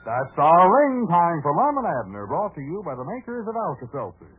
That's our ring time for Lum and Abner, brought to you by the makers of Alka-Seltzer.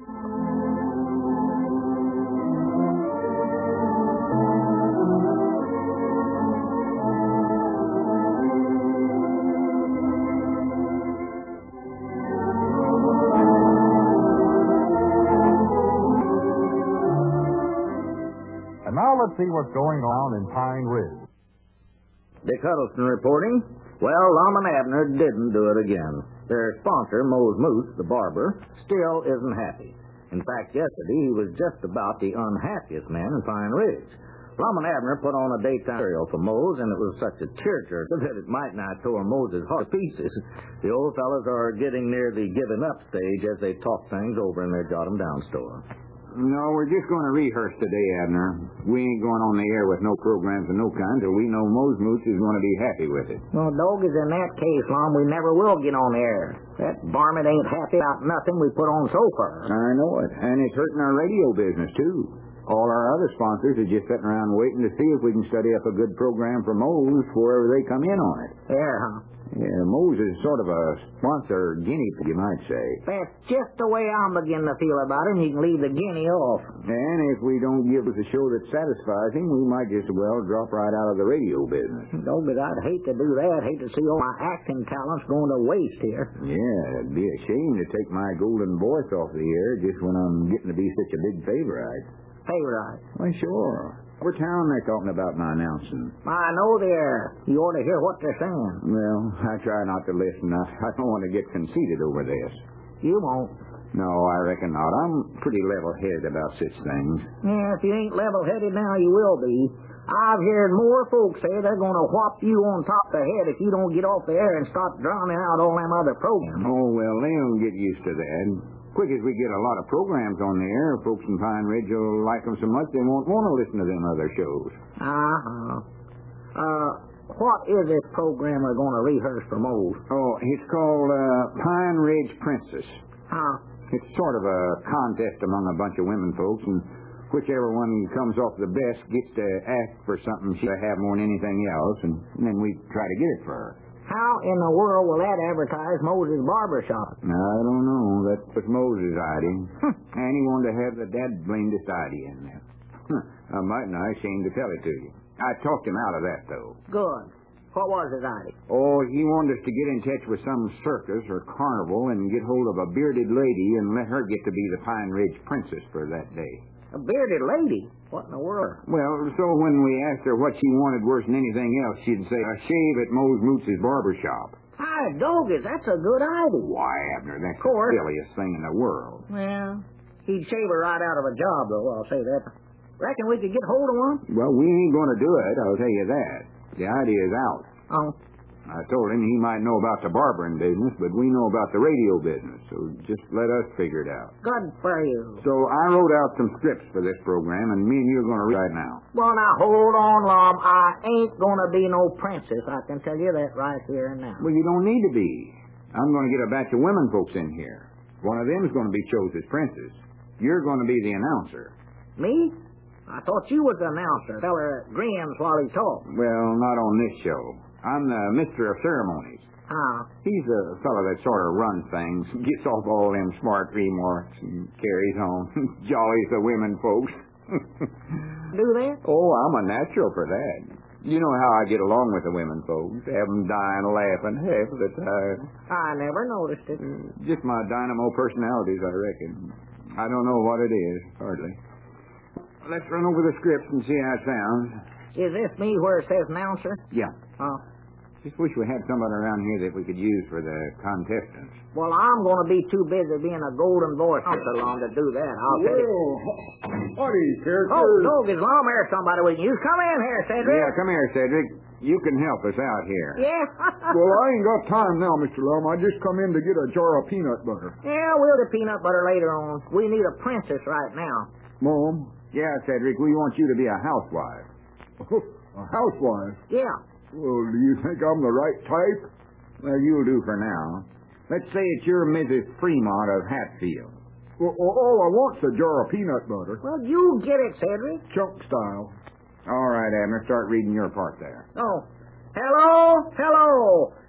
And now let's see what's going on in Pine Ridge. Dick Huddleston reporting. Well, Lum and Abner didn't do it again. Their sponsor, Mose Moose, the barber, still isn't happy. In fact, yesterday he was just about the unhappiest man in Pine Ridge. Lum and Abner put on a daytime serial for Mose, and it was such a tearjerker that it might not tore Mose's heart to pieces. The old fellas are getting near the giving up stage as they talk things over in their jot-em-down store. No, we're just going to rehearse today, Abner. We ain't going on the air with no programs of no kind till we know Mose Moose is going to be happy with it. Well, Doggies, in that case, Lum, we never will get on air. That varmint ain't happy about nothing we put on so far. I know it. And it's hurting our radio business, too. All our other sponsors are just sitting around waiting to see if we can study up a good program for Mose before they come in on it. Yeah, huh? Yeah, Mose is sort of a sponsor guinea pig, you might say. That's just the way I'm beginning to feel about him. You can leave the guinea off. And if we don't give us a show that satisfies him, we might just as well drop right out of the radio business. Doggies, I'd hate to do that. Hate to see all my acting talents going to waste here. Yeah, it'd be a shame to take my golden voice off the air just when I'm getting to be such a big favorite. Favorite? Why, sure. What town they're talking about my announcing? I know there. You ought to hear what they're saying. Well, I try not to listen. I don't want to get conceited over this. You won't. No, I reckon not. I'm pretty level-headed about such things. Yeah, if you ain't level-headed now, you will be. I've heard more folks say they're going to whop you on top of the head if you don't get off the air and start drowning out all them other programs. Oh, well, they'll get used to that. Quick as we get a lot of programs on the air, folks in Pine Ridge will like them so much they won't want to listen to them other shows. What is this program we're going to rehearse for Mose? Oh, it's called Pine Ridge Princess. It's sort of a contest among a bunch of women folks, and whichever one comes off the best gets to ask for something she'll have more than anything else, and then we try to get it for her. How in the world will that advertise Moses' barber shop? I don't know. That was Moses' idea. And he wanted to have the dad-blamedest idea in there. I'm mighty nice ashamed to tell it to you. I talked him out of that, though. Good. What was his idea? Oh, he wanted us to get in touch with some circus or carnival and get hold of a bearded lady and let her get to be the Pine Ridge Princess for that day. A bearded lady? What in the world? Well, so when we asked her what she wanted worse than anything else, she'd say, a shave at Mose Moose's barber shop. Hi, Doggies, that's a good idea. Why, Abner, that's the silliest thing in the world. Well, he'd shave her right out of a job, though, I'll say that. Reckon we could get hold of one? Well, we ain't going to do it, I'll tell you that. The idea's out. Oh. I told him he might know about the barbering business, but we know about the radio business, so just let us figure it out. Good for you. So I wrote out some scripts for this program, and me and you are going to read right now. Well, now, hold on, Lum. I ain't going to be no princess. I can tell you that right here and now. Well, you don't need to be. I'm going to get a batch of women folks in here. One of them's going to be chosen as princess. You're going to be the announcer. Me? I thought you was the announcer. Feller that grins while he talks. Well, not on this show. I'm the Mister of Ceremonies. He's a fellow that sort of runs things, gets off all them smart remarks, and carries on. Jollies the women folks. Do that? Oh, I'm a natural for that. You know how I get along with the women folks. Have them dying laughing half of the time. I never noticed it. Just my dynamo personalities, I reckon. I don't know what it is, hardly. Let's run over the scripts and see how it sounds. Is this me where it says announcer? Yeah. Oh. Just wish we had somebody around here that we could use for the contestants. Well, I'm going to be too busy being a golden voice so long to do that. I'll tell you. Howdy, Cedric. Oh, Doggies, Lum, there's somebody we can use. Come in here, Cedric. Yeah, come here, Cedric. You can help us out here. Yeah? Well, I ain't got time now, Mr. Lum. I just come in to get a jar of peanut butter. Yeah, we'll get peanut butter later on. We need a princess right now. Mom? Yeah, Cedric, we want you to be a housewife. A housewife? Yeah. Well, do you think I'm the right type? Well, you'll do for now. Let's say it's your Mrs. Fremont of Hatfield. Well, all I want's a jar of peanut butter. Well, you get it, Cedric. Chunk style. All right, Abner, start reading your part there. Oh. Hello.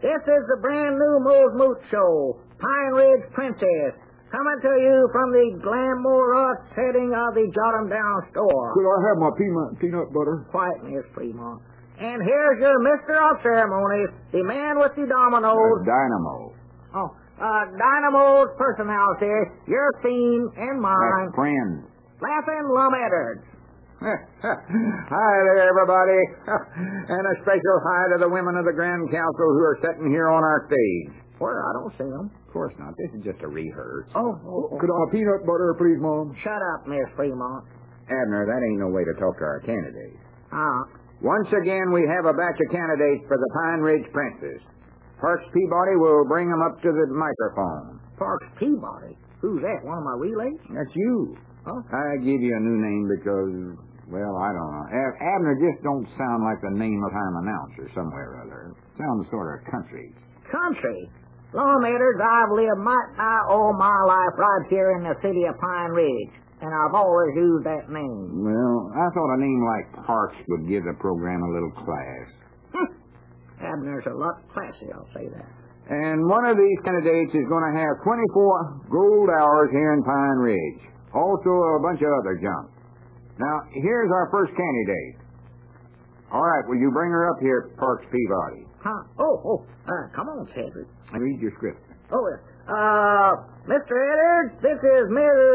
This is the brand new Moe's Moot Show, Pine Ridge Princess, coming to you from the glamorous setting of the Jot 'em Down store. Could I have my peanut butter? Quite, Miss Fremont. And here's your Mr. of Ceremonies, the man with the dominoes. Dynamo. Dynamo's personality, your theme and mine. That's friend. Laughing Lum Edwards. Hi there, everybody. And a special hi to the women of the Grand Council who are sitting here on our stage. Where? I don't see them. Of course not. This is just a rehearse. Could I have peanut butter, please, Mom? Shut up, Miss Fremont. Abner, that ain't no way to talk to our candidates. Once again, we have a batch of candidates for the Pine Ridge Princess. Parks Peabody will bring them up to the microphone. Parks Peabody? Who's that? One of my relays? That's you. Oh. I give you a new name because, well, I don't know. Abner just don't sound like the name of a time announcer somewhere or other. Sounds sort of country. Country? Lum Edwards, I've lived all my life right here in the city of Pine Ridge, and I've always used that name. Well, I thought a name like Parks would give the program a little class. Abner's a lot classy, I'll say that. And one of these candidates is going to have 24 gold hours here in Pine Ridge. Also a bunch of other junk. Now, here's our first candidate. All right, will you bring her up here, Parks Peabody? Come on, Cedric. Read your script. Mr. Edwards, this is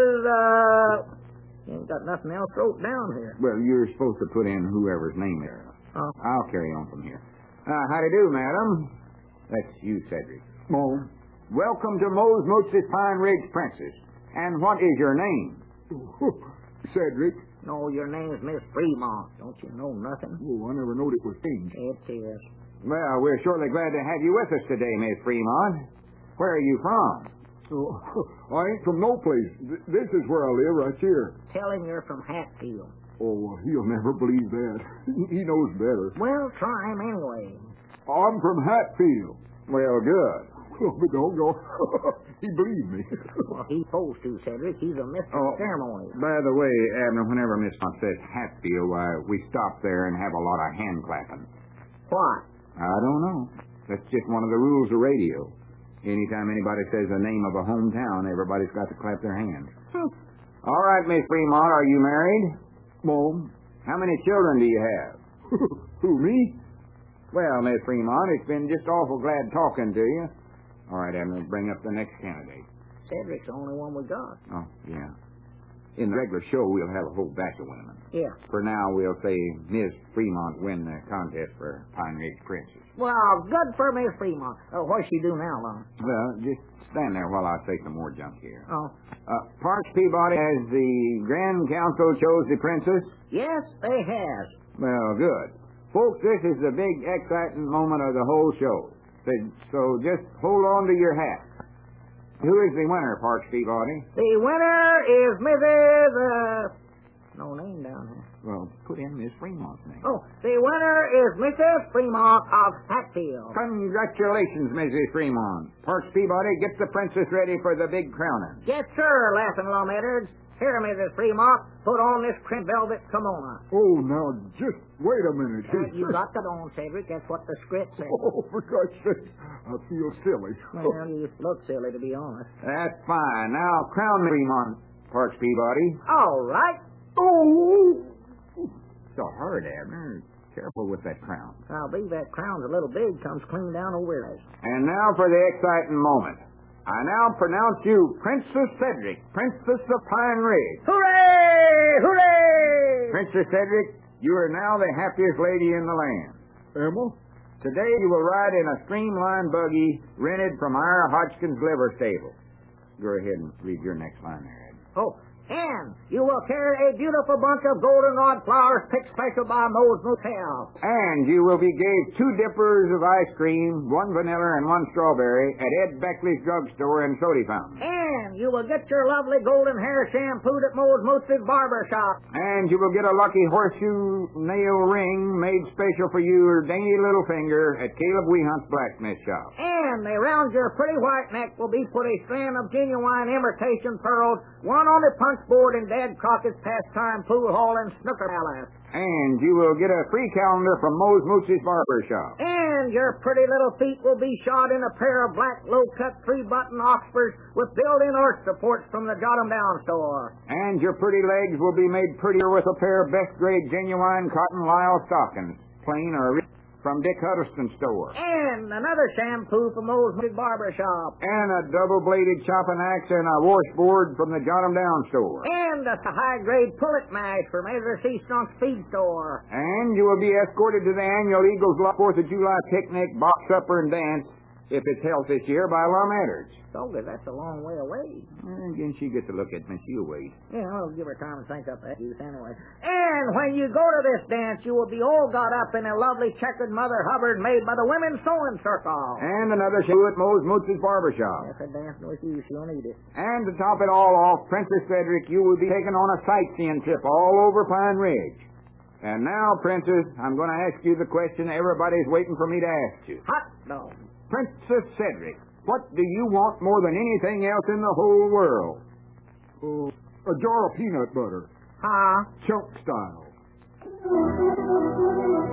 Mrs. You ain't got nothing else wrote down here. Well, you're supposed to put in whoever's name there. Oh. I'll carry on from here. How do you do, madam? That's you, Cedric. Mom. Welcome to Moe's Moots' Pine Ridge Princess. And what is your name? Cedric. No, your name's Miss Fremont. Don't you know nothing? Oh, I never knowed it was changed. It is. Well, we're surely glad to have you with us today, Miss Fremont. Where are you from? Oh, I ain't from no place. This is where I live, right here. Tell him you're from Hatfield. Oh, he'll never believe that. He knows better. Well, try him anyway. I'm from Hatfield. Well, good. Oh, but don't go. He believed me. Well, he's supposed to, Cedric. He's a Mr. Ceremony. By the way, Abner, whenever Miss Hunt says Hatfield, we stop there and have a lot of hand clapping. Why? I don't know. That's just one of the rules of radio. Anytime anybody says the name of a hometown, everybody's got to clap their hands. All right, Miss Fremont, are you married? Mom. How many children do you have? Who, me? Well, Miss Fremont, it's been just awful glad talking to you. All right, Abner, bring up the next candidate. Cedric's the only one we got. Oh, yeah. In the regular show, we'll have a whole batch of women. Yeah. For now, we'll say Ms. Fremont win the contest for Pine Ridge Princess. Well, good for Miss Fremont. What's she do now, Lum? Well, just stand there while I say some more junk here. Oh. Parks Peabody, has the Grand Council chose the princess? Yes, they has. Well, good. Folks, this is the big, exciting moment of the whole show. So just hold on to your hat. Who is the winner, Parks Peabody? The winner is Mrs. No name down here. Well, put in Miss Fremont's name. Oh, the winner is Mrs. Fremont of Hatfield. Congratulations, Mrs. Fremont. Parks Peabody, get the princess ready for the big crowning. Yes, sir, Laughing Lum Edwards. Here, Mrs. Fremont, put on this crimp velvet kimono. Oh, now, just wait a minute. You got that on, Cedric. That's what the script says. Oh, for God's sake, I feel silly. Well, you look silly, to be honest. That's fine. Now, crown me, Fremont, Parks Peabody. All right. Oh! So hard, Abner. Careful with that crown. I'll be that crown's a little big, comes clean down over your eyes. And now for the exciting moment. I now pronounce you Princess Cedric, Princess of Pine Ridge. Hooray! Hooray! Princess Cedric, you are now the happiest lady in the land. Emma? Today you will ride in a streamlined buggy rented from our Hodgkins Liver Stable. Go ahead and read your next line there, Ed. Oh, and you will carry a beautiful bunch of goldenrod flowers picked special by Moe's Motel. And you will be gave 2 dippers of ice cream, 1 vanilla and 1 strawberry at Ed Beckley's drugstore and soda fountain. And you will get your lovely golden hair shampooed at Moe's Moots' barber shop. And you will get a lucky horseshoe nail ring made special for your dainty little finger at Caleb Weehunt's blacksmith shop. And around your pretty white neck will be put a strand of genuine imitation pearls, one on the punch board in Dad Crockett's pastime pool hall and snooker palace. And you will get a free calendar from Moe's Moots' barber shop. And And your pretty little feet will be shod in a pair of black, low-cut, three-button Oxfords with built-in earth supports from the Jot 'em Down store. And your pretty legs will be made prettier with a pair of best-grade genuine cotton lisle stockings, plain or from Dick Huddleston's store. And another shampoo from Old Barber Shop. And a double-bladed chopping axe and a washboard from the Jot 'em Down store. And a high-grade pullet mash from Ezra C. Strunk's feed store. And you will be escorted to the annual Eagles Lot 4th of July picnic, box supper, and dance, if it's held this year, by Lum Edwards. So that's a long way away. And again, she gets to look at me. She'll wait. Yeah, I'll give her time to think up that use anyway. And when you go to this dance, you will be all got up in a lovely checkered Mother Hubbard made by the Women's Sewing Circle. And another shoe at Mose Moots's barber shop. If I'm dancing with you, she'll need it. And to top it all off, Princess Frederick, you will be taken on a sightseeing trip all over Pine Ridge. And now, Princess, I'm going to ask you the question everybody's waiting for me to ask you. Hot dog. Princess Cedric, what do you want more than anything else in the whole world? A jar of peanut butter. Huh? Chunk style.